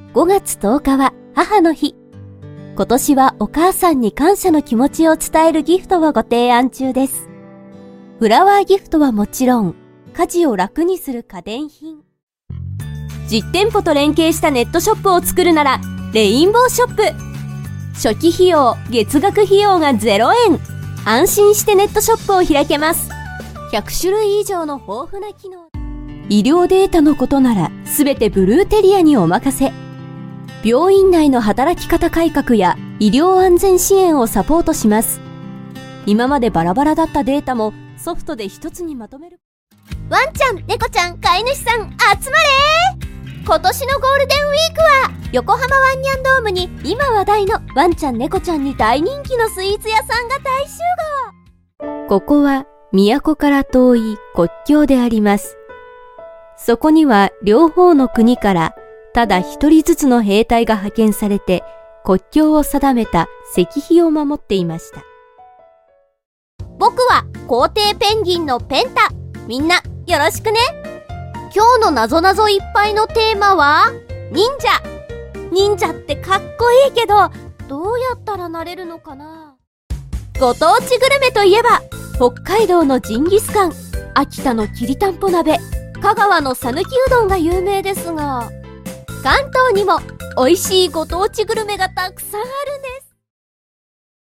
5月10日は母の日。今年はお母さんに感謝の気持ちを伝えるギフトをご提案中です。フラワーギフトはもちろん、家事を楽にする家電品。実店舗と連携したネットショップを作るなら、レインボーショップ。初期費用、月額費用が0円。安心してネットショップを開けます。100種類以上の豊富な機能。医療データのことなら、すべてブルーテリアにお任せ。病院内の働き方改革や医療安全支援をサポートします。今までバラバラだったデータもソフトで一つにまとめる。ワンちゃん、猫ちゃん、飼い主さん、集まれー！今年のゴールデンウィークは横浜ワンニャンドームに今話題のワンちゃん猫ちゃんに大人気のスイーツ屋さんが大集合。ここは都から遠い国境であります。そこには両方の国からただ一人ずつの兵隊が派遣されて国境を定めた石碑を守っていました。僕は皇帝ペンギンのペンタ。みんなよろしくね。今日のなぞなぞいっぱいのテーマは忍者。忍者ってかっこいいけど、どうやったらなれるのかな。ご当地グルメといえば北海道のジンギスカン、秋田のきりたんぽ鍋、香川のさぬきうどんが有名ですが、関東にも美味しいご当地グルメがたくさんあるね。